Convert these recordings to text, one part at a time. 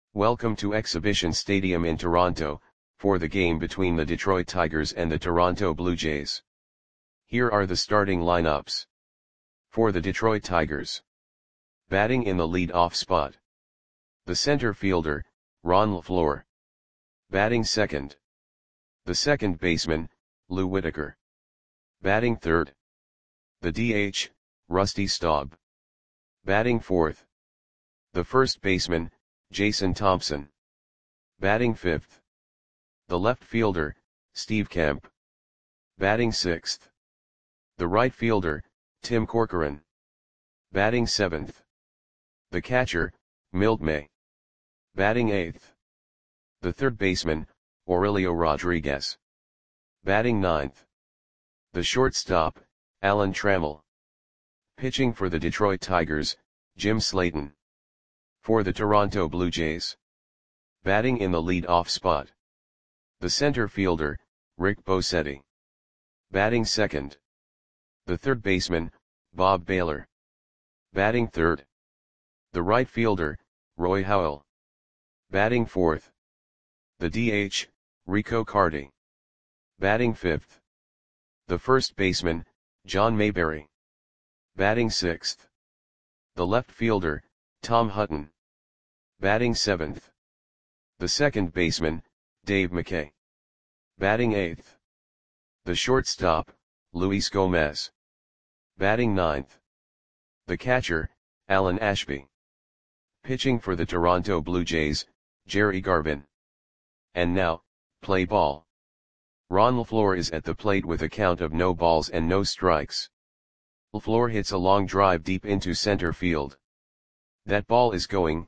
Welcome to Exhibition Stadium in Toronto, for the game between the Detroit Tigers and the Toronto Blue Jays. Here are the starting lineups. For the Detroit Tigers. Batting in the lead-off spot. The center fielder, Ron LaFleur. Batting second. The second baseman, Lou Whitaker. Batting third. The DH, Rusty Staub. Batting fourth. The first baseman, Jason Thompson. Batting fifth. The left fielder, Steve Kemp. Batting sixth. The right fielder, Tim Corcoran. Batting seventh. The catcher, Milt May. Batting eighth. The third baseman, Aurelio Rodriguez. Batting ninth. The shortstop, Alan Trammell. Pitching for the Detroit Tigers, Jim Slayton. For the Toronto Blue Jays. Batting in the lead-off spot. The center fielder, Rick Bosetti. Batting second. The third baseman, Bob Baylor. Batting third. The right fielder, Roy Howell. Batting fourth. The DH, Rico Carty. Batting fifth. The first baseman, John Mayberry. Batting sixth. The left fielder, Tom Hutton. Batting seventh. The second baseman, Dave McKay. Batting eighth. The shortstop, Luis Gomez. Batting ninth. The catcher, Alan Ashby. Pitching for the Toronto Blue Jays, Jerry Garvin. And now, play ball. Ron LaFleur is at the plate with a count of no balls and no strikes. LaFleur hits a long drive deep into center field. That ball is going,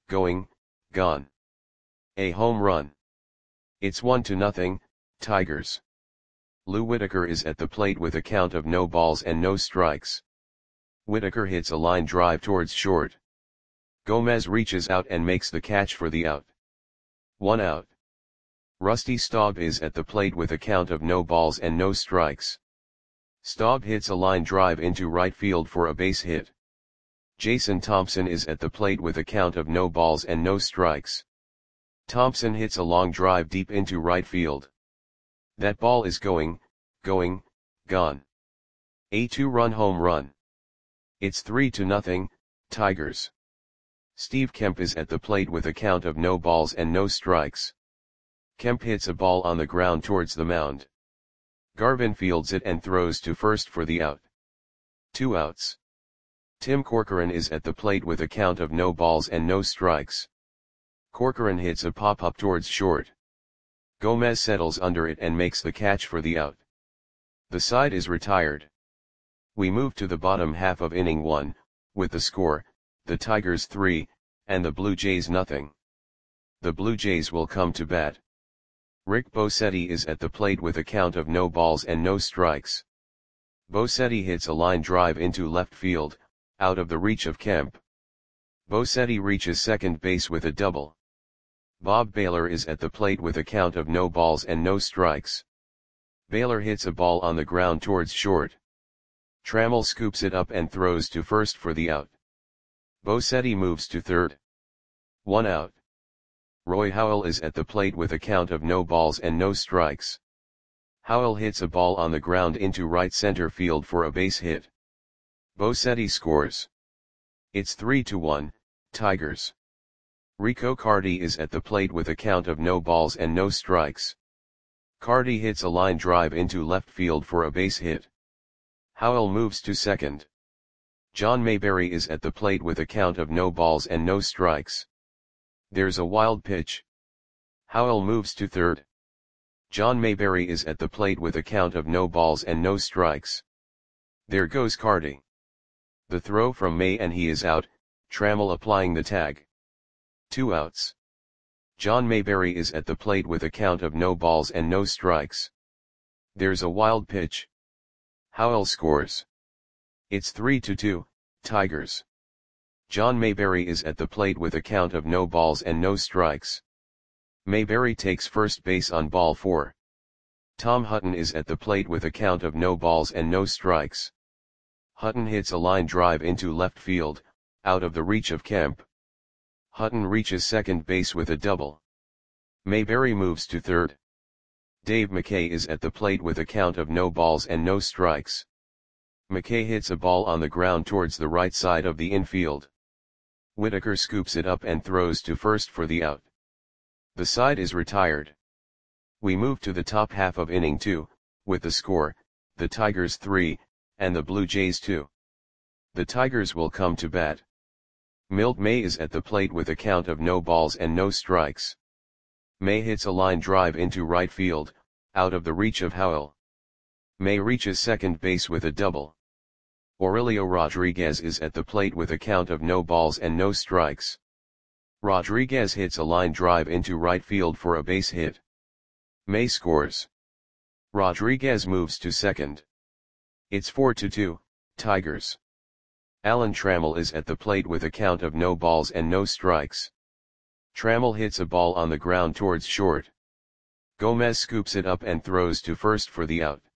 gone. A home run. It's 1-0, Tigers. Lou Whitaker is at the plate with a count of no balls and no strikes. Whitaker hits a line drive towards short. Gomez reaches out and makes the catch for the out. 1 out. Rusty Staub is at the plate with a count of no balls and no strikes. Staub hits a line drive into right field for a base hit. Jason Thompson is at the plate with a count of no balls and no strikes. Thompson hits a long drive deep into right field. That ball is going, gone. A 2-run home run. It's 3-0, Tigers. Steve Kemp is at the plate with a count of no balls and no strikes. Kemp hits a ball on the ground towards the mound. Garvin fields it and throws to first for the out. 2 outs. Tim Corcoran is at the plate with a count of no balls and no strikes. Corcoran hits a pop-up towards short. Gomez settles under it and makes the catch for the out. The side is retired. We move to the bottom half of inning 1, with the score, the Tigers 3, and the Blue Jays nothing. The Blue Jays will come to bat. Rick Bosetti is at the plate with a count of no balls and no strikes. Bosetti hits a line drive into left field, out of the reach of Kemp. Bosetti reaches second base with a double. Bob Baylor is at the plate with a count of no balls and no strikes. Baylor hits a ball on the ground towards short. Trammell scoops it up and throws to first for the out. Bosetti moves to third. 1 out. Roy Howell is at the plate with a count of no balls and no strikes. Howell hits a ball on the ground into right center field for a base hit. Bosetti scores. It's 3-1, Tigers. Rico Carty is at the plate with a count of no balls and no strikes. Carty hits a line drive into left field for a base hit. Howell moves to second. John Mayberry is at the plate with a count of no balls and no strikes. There's a wild pitch. Howell moves to third. John Mayberry is at the plate with a count of no balls and no strikes. There goes Carty. The throw from May and he is out, Trammell applying the tag. 2 outs. John Mayberry is at the plate with a count of no balls and no strikes. There's a wild pitch. Howell scores. It's 3-2, Tigers. John Mayberry is at the plate with a count of no balls and no strikes. Mayberry takes first base on ball 4. Tom Hutton is at the plate with a count of no balls and no strikes. Hutton hits a line drive into left field, out of the reach of Kemp. Hutton reaches second base with a double. Mayberry moves to third. Dave McKay is at the plate with a count of no balls and no strikes. McKay hits a ball on the ground towards the right side of the infield. Whitaker scoops it up and throws to first for the out. The side is retired. We move to the top half of inning 2, with the score, the Tigers 3, and the Blue Jays 2. The Tigers will come to bat. Milt May is at the plate with a count of no balls and no strikes. May hits a line drive into right field, out of the reach of Howell. May reaches second base with a double. Aurelio Rodriguez is at the plate with a count of no balls and no strikes. Rodriguez hits a line drive into right field for a base hit. May scores. Rodriguez moves to second. It's 4-2, Tigers. Alan Trammell is at the plate with a count of no balls and no strikes. Trammell hits a ball on the ground towards short. Gomez scoops it up and throws to first for the out.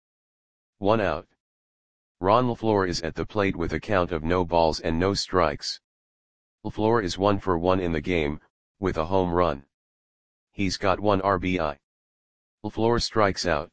1 out. Ron LaFleur is at the plate with a count of no balls and no strikes. LaFleur is 1 for 1 in the game, with a home run. He's got 1 RBI. LaFleur strikes out.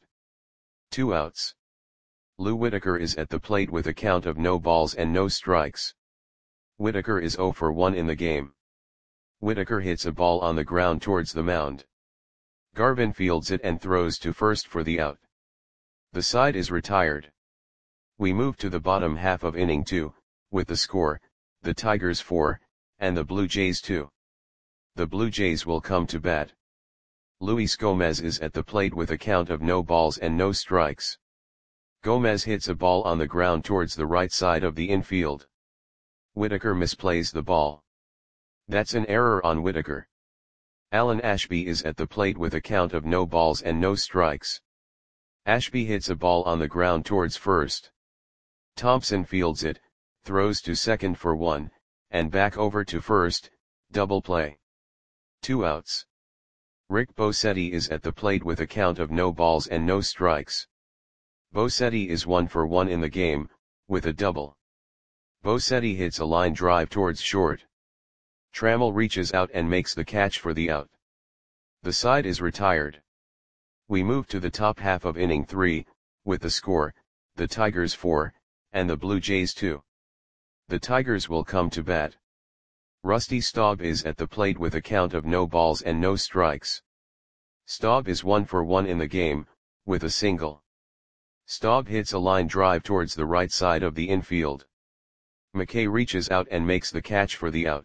2 outs. Lou Whitaker is at the plate with a count of no balls and no strikes. Whitaker is 0 for 1 in the game. Whitaker hits a ball on the ground towards the mound. Garvin fields it and throws to first for the out. The side is retired. We move to the bottom half of inning 2, with the score, the Tigers 4, and the Blue Jays 2. The Blue Jays will come to bat. Luis Gomez is at the plate with a count of no balls and no strikes. Gomez hits a ball on the ground towards the right side of the infield. Whitaker misplays the ball. That's an error on Whitaker. Alan Ashby is at the plate with a count of no balls and no strikes. Ashby hits a ball on the ground towards first. Thompson fields it, throws to second for 1, and back over to first, double play. 2 outs. Rick Bosetti is at the plate with a count of no balls and no strikes. Bosetti is 1 for 1 in the game, with a double. Bosetti hits a line drive towards short. Trammell reaches out and makes the catch for the out. The side is retired. We move to the top half of inning 3, with the score, the Tigers 4, and the Blue Jays 2. The Tigers will come to bat. Rusty Staub is at the plate with a count of no balls and no strikes. Staub is 1 for 1 in the game, with a single. Staub hits a line drive towards the right side of the infield. McKay reaches out and makes the catch for the out.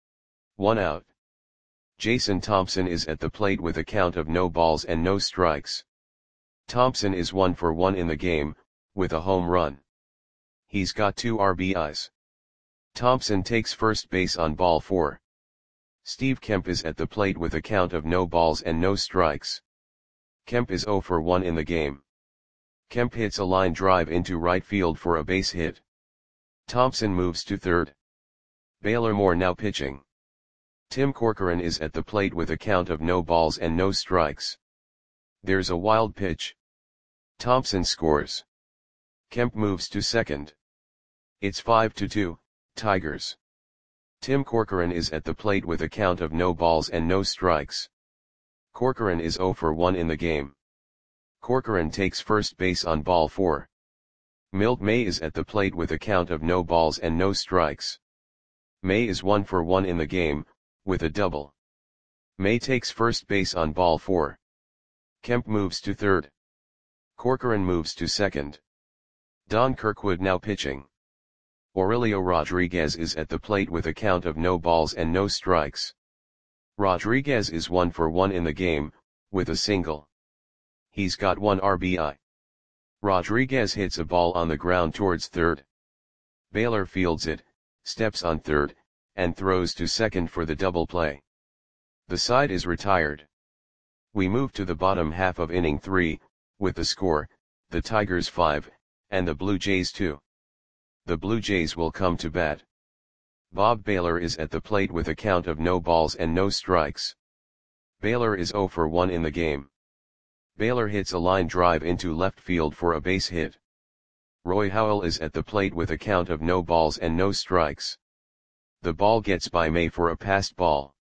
1 out. Jason Thompson is at the plate with a count of no balls and no strikes. Thompson is 1 for 1 in the game, with a home run. He's got 2 RBIs. Thompson takes first base on ball 4. Steve Kemp is at the plate with a count of no balls and no strikes. Kemp is 0 for 1 in the game. Kemp hits a line drive into right field for a base hit. Thompson moves to third. Baylor Moore now pitching. Tim Corcoran is at the plate with a count of no balls and no strikes. There's a wild pitch. Thompson scores. Kemp moves to second. It's 5-2, Tigers. Tim Corcoran is at the plate with a count of no balls and no strikes. Corcoran is 0 for 1 in the game. Corcoran takes first base on ball 4. Milt May is at the plate with a count of no balls and no strikes. May is 1 for 1 in the game, with a double. May takes first base on ball 4. Kemp moves to third. Corcoran moves to second. Don Kirkwood now pitching. Aurelio Rodriguez is at the plate with a count of no balls and no strikes. Rodriguez is 1 for 1 in the game, with a single. He's got 1 RBI. Rodriguez hits a ball on the ground towards third. Baylor fields it, steps on third, and throws to second for the double play. The side is retired. We move to the bottom half of inning 3, with the score, the Tigers 5, and the Blue Jays 2. The Blue Jays will come to bat. Bob Baylor is at the plate with a count of no balls and no strikes. Baylor is 0 for 1 in the game. Baylor hits a line drive into left field for a base hit. Roy Howell is at the plate with a count of no balls and no strikes. The ball gets by May for a passed ball.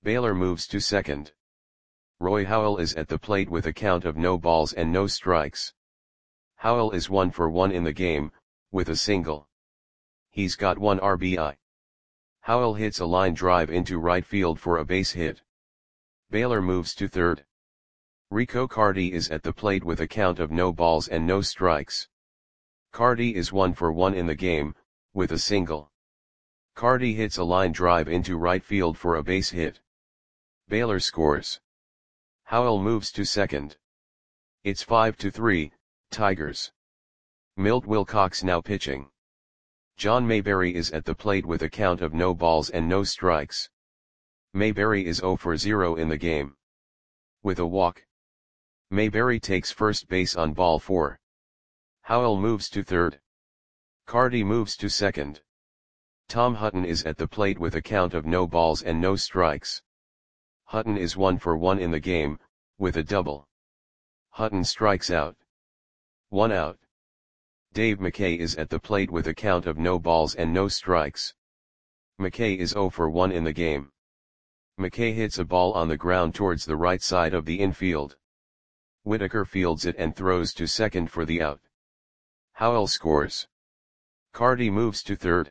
Baylor moves to second. Roy Howell is at the plate with a count of no balls and no strikes. Howell is 1 for 1 in the game, with a single. He's got 1 RBI. Howell hits a line drive into right field for a base hit. Baylor moves to third. Rico Carty is at the plate with a count of no balls and no strikes. Carty is 1 for 1 in the game, with a single. Carty hits a line drive into right field for a base hit. Baylor scores. Howell moves to second. It's 5-3, Tigers. Milt Wilcox now pitching. John Mayberry is at the plate with a count of no balls and no strikes. Mayberry is 0 for 0 in the game. With a walk. Mayberry takes first base on ball 4. Howell moves to third. Carty moves to second. Tom Hutton is at the plate with a count of no balls and no strikes. Hutton is 1 for 1 in the game, with a double. Hutton strikes out. 1 out. Dave McKay is at the plate with a count of no balls and no strikes. McKay is 0 for 1 in the game. McKay hits a ball on the ground towards the right side of the infield. Whitaker fields it and throws to second for the out. Howell scores. Carty moves to third.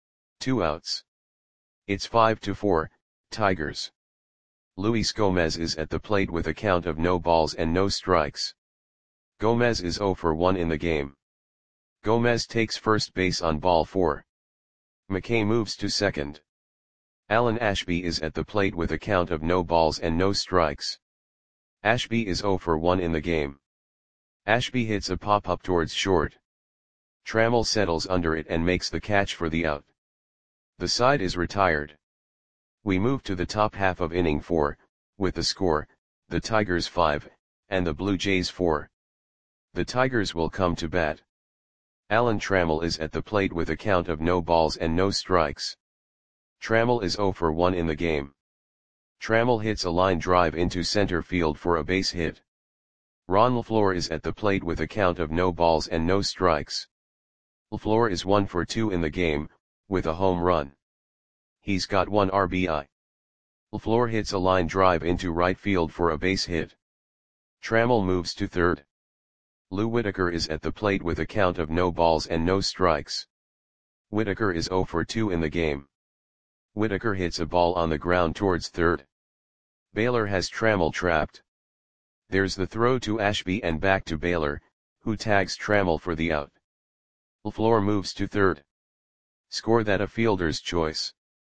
2 outs. It's 5-4, Tigers. Luis Gomez is at the plate with a count of no balls and no strikes. Gomez is 0 for 1 in the game. Gomez takes first base on ball 4. McKay moves to second. Alan Ashby is at the plate with a count of no balls and no strikes. Ashby is 0 for 1 in the game. Ashby hits a pop-up towards short. Trammell settles under it and makes the catch for the out. The side is retired. We move to the top half of inning 4, with the score, the Tigers 5, and the Blue Jays 4. The Tigers will come to bat. Alan Trammell is at the plate with a count of no balls and no strikes. Trammell is 0 for 1 in the game. Trammell hits a line drive into center field for a base hit. Ron LaFleur is at the plate with a count of no balls and no strikes. LaFleur is 1 for 2 in the game, with a home run. He's got 1 RBI. LaFleur hits a line drive into right field for a base hit. Trammell moves to third. Lou Whitaker is at the plate with a count of no balls and no strikes. Whitaker is 0 for 2 in the game. Whitaker hits a ball on the ground towards third. Baylor has Trammell trapped. There's the throw to Ashby and back to Baylor, who tags Trammell for the out. LaFleur moves to third. Score that a fielder's choice.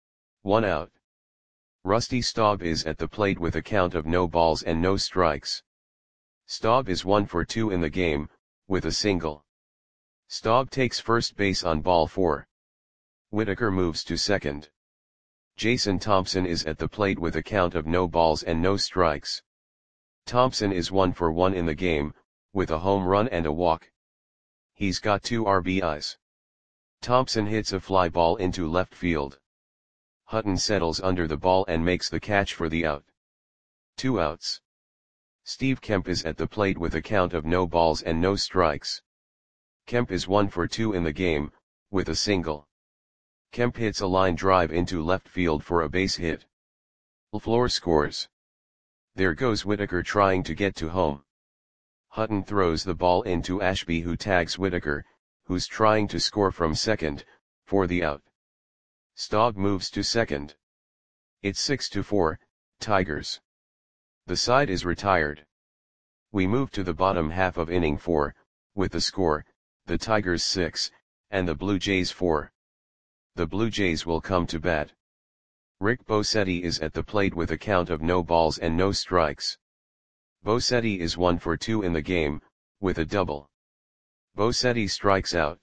1 out. Rusty Staub is at the plate with a count of no balls and no strikes. Staub is 1 for 2 in the game, with a single. Staub takes first base on ball 4. Whitaker moves to second. Jason Thompson is at the plate with a count of no balls and no strikes. Thompson is 1 for 1 in the game, with a home run and a walk. He's got 2 RBIs. Thompson hits a fly ball into left field. Hutton settles under the ball and makes the catch for the out. 2 outs. Steve Kemp is at the plate with a count of no balls and no strikes. Kemp is 1 for 2 in the game, with a single. Kemp hits a line drive into left field for a base hit. LaFleur scores. There goes Whitaker trying to get to home. Hutton throws the ball into Ashby, who tags Whitaker, who's trying to score from second, for the out. Staub moves to second. It's 6-4, Tigers. The side is retired. We move to the bottom half of inning 4, with the score, the Tigers 6, and the Blue Jays 4. The Blue Jays will come to bat. Rick Bosetti is at the plate with a count of no balls and no strikes. Bosetti is 1 for 2 in the game, with a double. Bosetti strikes out.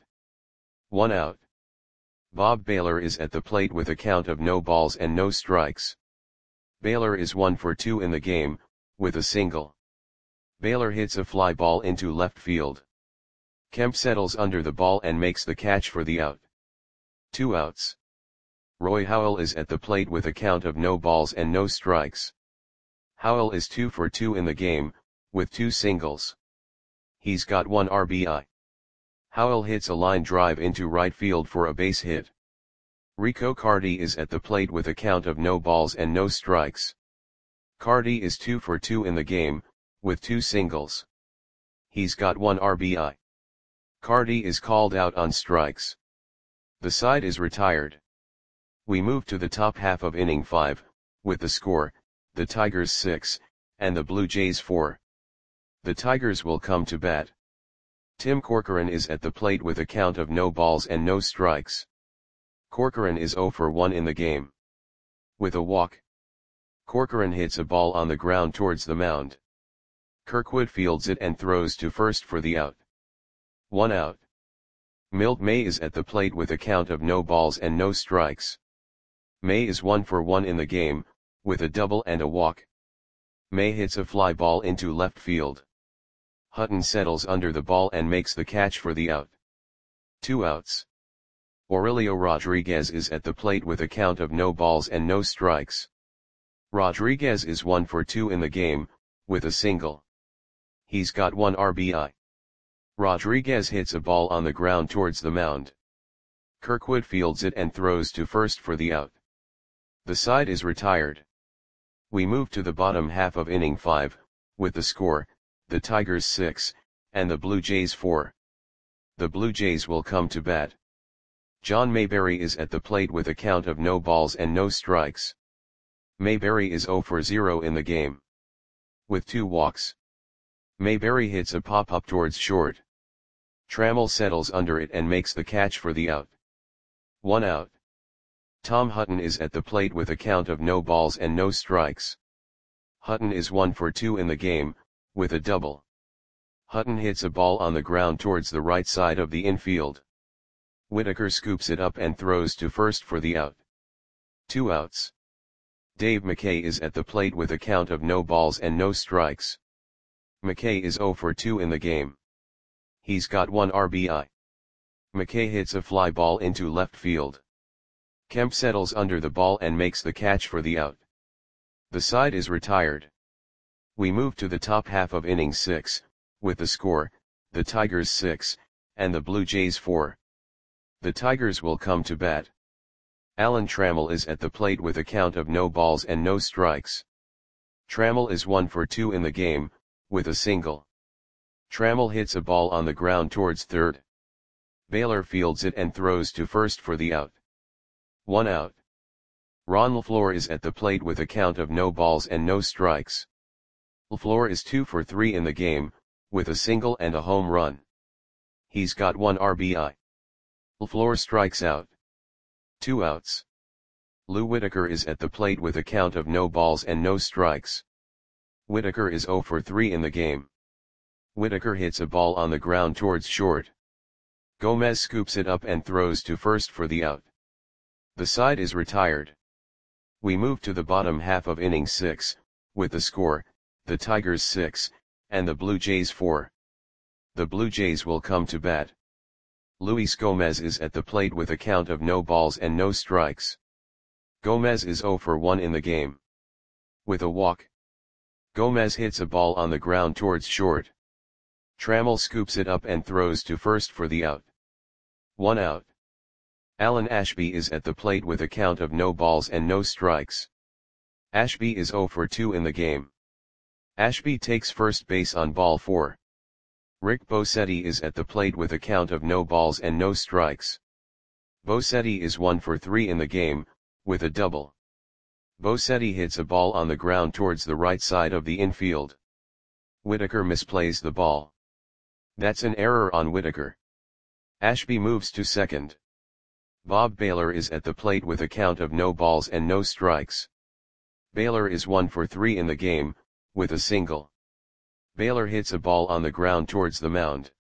1 out. Bob Baylor is at the plate with a count of no balls and no strikes. Baylor is 1 for 2 in the game, with a single. Baylor hits a fly ball into left field. Kemp settles under the ball and makes the catch for the out. 2 outs. Roy Howell is at the plate with a count of no balls and no strikes. Howell is 2 for 2 in the game, with 2 singles. He's got 1 RBI. Howell hits a line drive into right field for a base hit. Rico Cardi is at the plate with a count of no balls and no strikes. Cardi is 2 for 2 in the game, with 2 singles. He's got 1 RBI. Cardi is called out on strikes. The side is retired. We move to the top half of inning 5, with the score, the Tigers 6, and the Blue Jays 4. The Tigers will come to bat. Tim Corcoran is at the plate with a count of no balls and no strikes. Corcoran is 0 for 1 in the game. With a walk, Corcoran hits a ball on the ground towards the mound. Kirkwood fields it and throws to first for the out. 1 out. Milt May is at the plate with a count of no balls and no strikes. May is 1 for 1 in the game, with a double and a walk. May hits a fly ball into left field. Hutton settles under the ball and makes the catch for the out. 2 outs. Aurelio Rodriguez is at the plate with a count of no balls and no strikes. Rodriguez is 1 for 2 in the game, with a single. He's got 1 RBI. Rodriguez hits a ball on the ground towards the mound. Kirkwood fields it and throws to first for the out. The side is retired. We move to the bottom half of inning 5, with the score, the Tigers 6, and the Blue Jays 4. The Blue Jays will come to bat. John Mayberry is at the plate with a count of no balls and no strikes. Mayberry is 0 for 0 in the game. With 2 walks. Mayberry hits a pop-up towards short. Trammell settles under it and makes the catch for the out. 1 out. Tom Hutton is at the plate with a count of no balls and no strikes. Hutton is 1 for 2 in the game, with a double. Hutton hits a ball on the ground towards the right side of the infield. Whitaker scoops it up and throws to first for the out. 2 outs. Dave McKay is at the plate with a count of no balls and no strikes. McKay is 0 for 2 in the game. He's got 1 RBI. McKay hits a fly ball into left field. Kemp settles under the ball and makes the catch for the out. The side is retired. We move to the top half of inning 6, with the score, the Tigers 6, and the Blue Jays 4. The Tigers will come to bat. Alan Trammell is at the plate with a count of no balls and no strikes. Trammell is 1 for 2 in the game, with a single. Trammell hits a ball on the ground towards third. Baylor fields it and throws to first for the out. 1 out. Ron LaFleur is at the plate with a count of no balls and no strikes. LaFleur is 2 for 3 in the game, with a single and a home run. He's got 1 RBI. LaFleur strikes out. 2 outs. Lou Whitaker is at the plate with a count of no balls and no strikes. Whitaker is 0 for 3 in the game. Whitaker hits a ball on the ground towards short. Gomez scoops it up and throws to first for the out. The side is retired. We move to the bottom half of inning 6, with the score, the Tigers 6, and the Blue Jays 4. The Blue Jays will come to bat. Luis Gomez is at the plate with a count of no balls and no strikes. Gomez is 0 for 1 in the game. With a walk, Gomez hits a ball on the ground towards short. Trammell scoops it up and throws to first for the out. 1 out. Alan Ashby is at the plate with a count of no balls and no strikes. Ashby is 0 for 2 in the game. Ashby takes first base on ball 4. Rick Bosetti is at the plate with a count of no balls and no strikes. Bosetti is 1 for 3 in the game, with a double. Bosetti hits a ball on the ground towards the right side of the infield. Whitaker misplays the ball. That's an error on Whitaker. Ashby moves to second. Bob Baylor is at the plate with a count of no balls and no strikes. Baylor is 1 for 3 in the game, with a single. Baylor hits a ball on the ground towards the mound.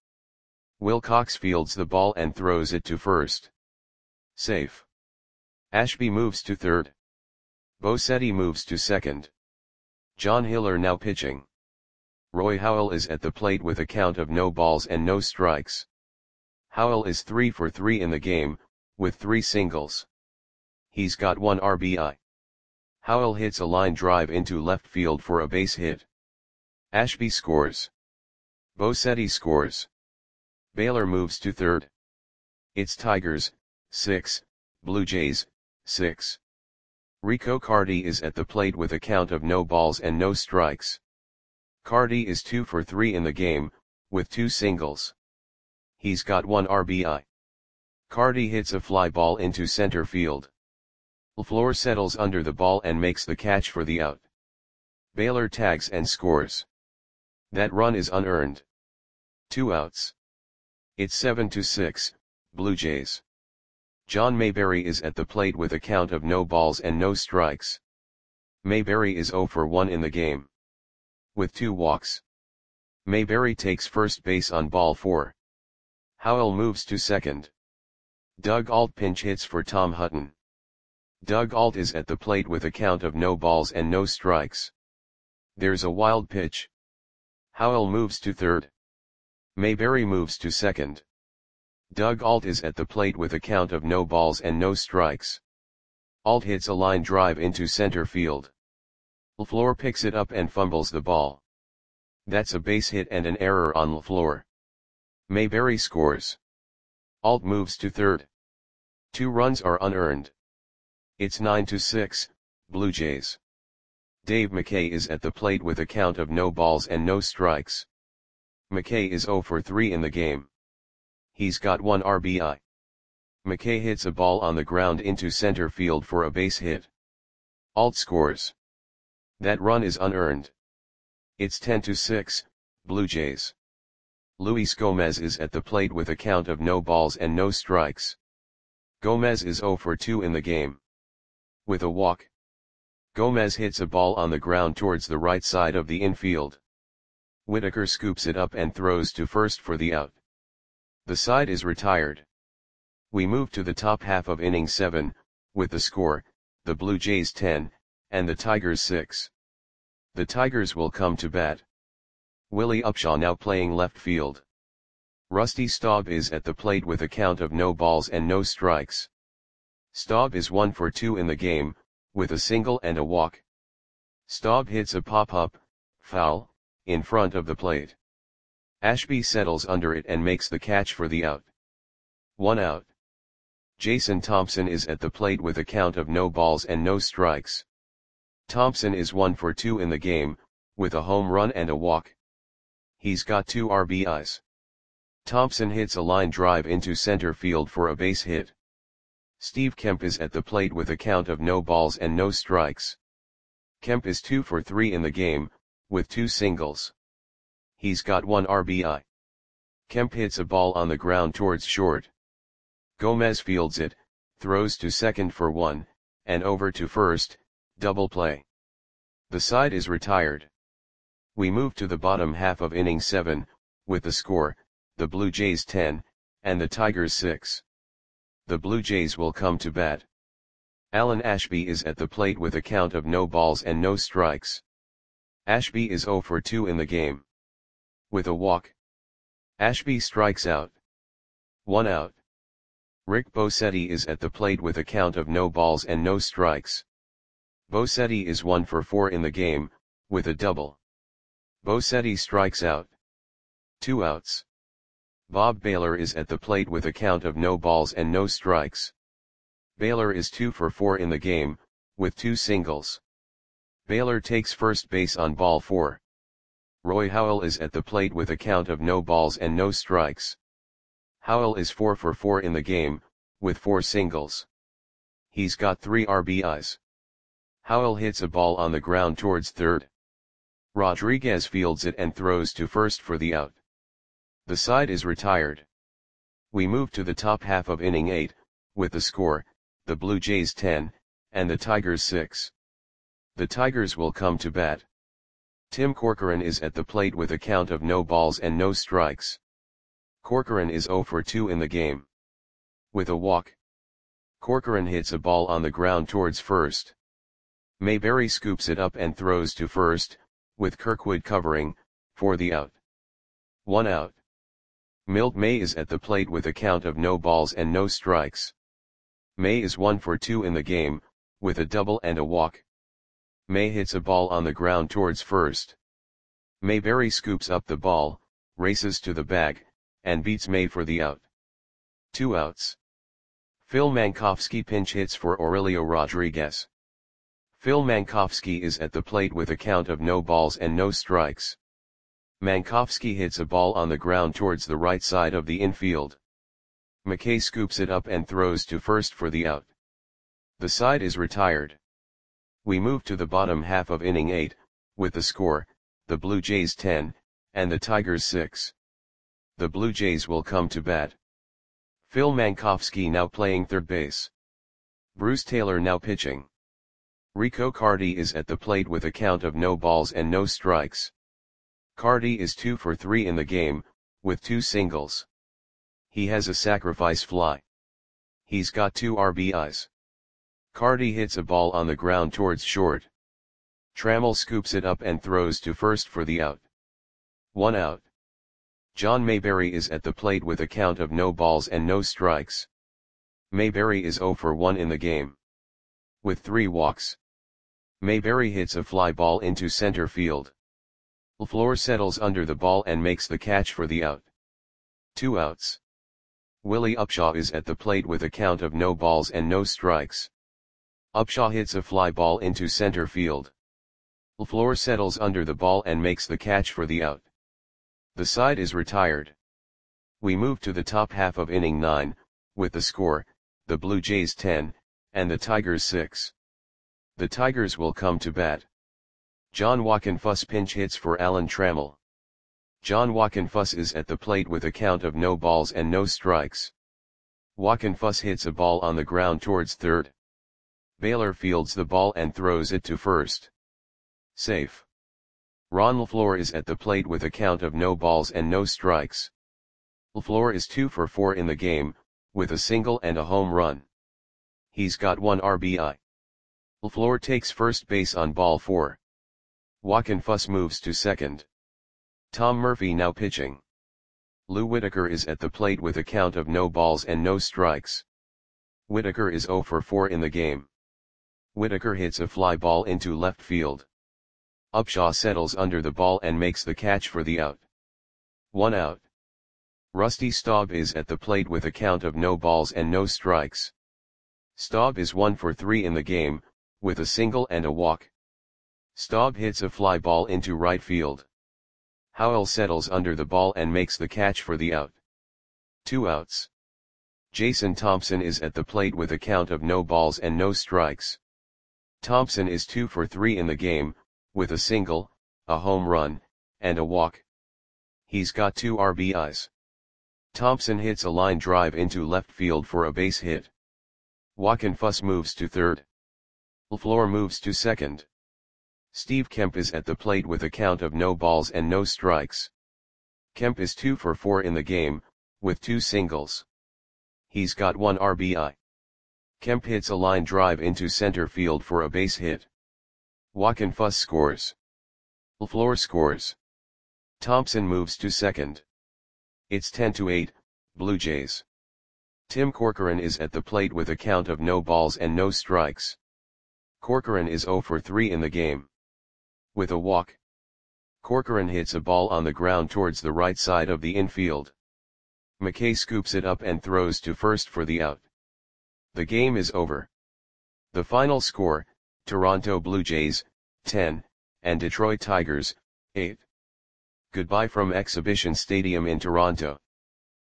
Wilcox fields the ball and throws it to first. Safe. Ashby moves to third. Bosetti moves to second. John Hiller now pitching. Roy Howell is at the plate with a count of no balls and no strikes. Howell is 3 for 3 in the game, with 3 singles. He's got 1 RBI. Howell hits a line drive into left field for a base hit. Ashby scores. Bosetti scores. Baylor moves to third. It's Tigers, 6, Blue Jays, 6. Rico Cardi is at the plate with a count of no balls and no strikes. Cardi is 2 for 3 in the game, with 2 singles. He's got 1 RBI. Cardi hits a fly ball into center field. LaFleur settles under the ball and makes the catch for the out. Baylor tags and scores. That run is unearned. 2 outs. It's 7-6, Blue Jays. John Mayberry is at the plate with a count of no balls and no strikes. Mayberry is 0 for 1 in the game, with 2 walks. Mayberry takes first base on ball 4. Howell moves to second. Doug Ault pinch hits for Tom Hutton. Doug Ault is at the plate with a count of no balls and no strikes. There's a wild pitch. Howell moves to third. Mayberry moves to second. Doug Ault is at the plate with a count of no balls and no strikes. Ault hits a line drive into center field. LaFleur picks it up and fumbles the ball. That's a base hit and an error on LaFleur. Mayberry scores. Ault moves to third. 2 runs are unearned. It's 9-6, Blue Jays. Dave McKay is at the plate with a count of no balls and no strikes. McKay is 0 for 3 in the game. He's got 1 RBI. McKay hits a ball on the ground into center field for a base hit. Ault scores. That run is unearned. It's 10-6, Blue Jays. Luis Gomez is at the plate with a count of no balls and no strikes. Gomez is 0 for 2 in the game, with a walk. Gomez hits a ball on the ground towards the right side of the infield. Whitaker scoops it up and throws to first for the out. The side is retired. We move to the top half of inning 7, with the score, the Blue Jays 10, and the Tigers 6. The Tigers will come to bat. Willie Upshaw now playing left field. Rusty Staub is at the plate with a count of no balls and no strikes. Staub is 1 for 2 in the game, with a single and a walk. Staub hits a pop-up, foul, in front of the plate. Ashby settles under it and makes the catch for the out. 1 out. Jason Thompson is at the plate with a count of no balls and no strikes. Thompson is 1 for 2 in the game, with a home run and a walk. He's got 2 RBIs. Thompson hits a line drive into center field for a base hit. Steve Kemp is at the plate with a count of no balls and no strikes. Kemp is 2 for 3 in the game, with 2 singles. He's got 1 RBI. Kemp hits a ball on the ground towards short. Gomez fields it, throws to second for 1, and over to first, double play. The side is retired. We move to the bottom half of inning 7, with the score, the Blue Jays 10, and the Tigers 6. The Blue Jays will come to bat. Alan Ashby is at the plate with a count of no balls and no strikes. Ashby is 0 for 2 in the game, with a walk. Ashby strikes out. 1 out. Rick Bosetti is at the plate with a count of no balls and no strikes. Bosetti is 1 for 4 in the game, with a double. Bosetti strikes out. 2 outs. Bob Baylor is at the plate with a count of no balls and no strikes. Baylor is 2 for 4 in the game, with 2 singles. Baylor takes first base on ball 4. Roy Howell is at the plate with a count of no balls and no strikes. Howell is 4 for 4 in the game, with 4 singles. He's got 3 RBIs. Howell hits a ball on the ground towards third. Rodriguez fields it and throws to first for the out. The side is retired. We move to the top half of inning 8, with the score, the Blue Jays 10, and the Tigers 6. The Tigers will come to bat. Tim Corcoran is at the plate with a count of no balls and no strikes. Corcoran is 0 for 2 in the game, with a walk. Corcoran hits a ball on the ground towards first. Mayberry scoops it up and throws to first, with Kirkwood covering, for the out. 1 out. Milt May is at the plate with a count of no balls and no strikes. May is 1 for 2 in the game, with a double and a walk. May hits a ball on the ground towards first. Mayberry scoops up the ball, races to the bag, and beats May for the out. 2 outs. Phil Mankowski pinch hits for Aurelio Rodriguez. Phil Mankowski is at the plate with a count of no balls and no strikes. Mankowski hits a ball on the ground towards the right side of the infield. McKay scoops it up and throws to first for the out. The side is retired. We move to the bottom half of inning 8, with the score, the Blue Jays 10, and the Tigers 6. The Blue Jays will come to bat. Phil Mankowski now playing third base. Bruce Taylor now pitching. Rico Carty is at the plate with a count of no balls and no strikes. Carty is 2 for 3 in the game, with 2 singles. He has a sacrifice fly. He's got 2 RBIs. Carty hits a ball on the ground towards short. Trammell scoops it up and throws to first for the out. 1 out. John Mayberry is at the plate with a count of no balls and no strikes. Mayberry is 0 for 1 in the game, with 3 walks. Mayberry hits a fly ball into center field. LaFleur settles under the ball and makes the catch for the out. 2 outs. Willie Upshaw is at the plate with a count of no balls and no strikes. Upshaw hits a fly ball into center field. LaFleur settles under the ball and makes the catch for the out. The side is retired. We move to the top half of inning 9, with the score, the Blue Jays 10, and the Tigers 6. The Tigers will come to bat. John Wockenfuss pinch hits for Alan Trammell. John Wockenfuss is at the plate with a count of no balls and no strikes. Wockenfuss hits a ball on the ground towards third. Baylor fields the ball and throws it to first. Safe. Ron LaFleur is at the plate with a count of no balls and no strikes. LaFleur is 2 for 4 in the game, with a single and a home run. He's got 1 RBI. LaFleur takes first base on ball 4. Wockenfuss moves to second. Tom Murphy now pitching. Lou Whitaker is at the plate with a count of no balls and no strikes. Whitaker is 0 for 4 in the game. Whitaker hits a fly ball into left field. Upshaw settles under the ball and makes the catch for the out. 1 out. Rusty Staub is at the plate with a count of no balls and no strikes. Staub is 1 for 3 in the game, with a single and a walk. Staub hits a fly ball into right field. Howell settles under the ball and makes the catch for the out. 2 outs. Jason Thompson is at the plate with a count of no balls and no strikes. Thompson is 2 for 3 in the game, with a single, a home run, and a walk. He's got 2 RBIs. Thompson hits a line drive into left field for a base hit. Wockenfuss moves to third. LaFleur moves to second. Steve Kemp is at the plate with a count of no balls and no strikes. Kemp is 2 for 4 in the game, with 2 singles. He's got 1 RBI. Kemp hits a line drive into center field for a base hit. Wockenfuss scores. LaFleur scores. Thompson moves to second. It's 10-8, Blue Jays. Tim Corcoran is at the plate with a count of no balls and no strikes. Corcoran is 0 for 3 in the game, with a walk. Corcoran hits a ball on the ground towards the right side of the infield. McKay scoops it up and throws to first for the out. The game is over. The final score, Toronto Blue Jays, 10, and Detroit Tigers, 8. Goodbye from Exhibition Stadium in Toronto.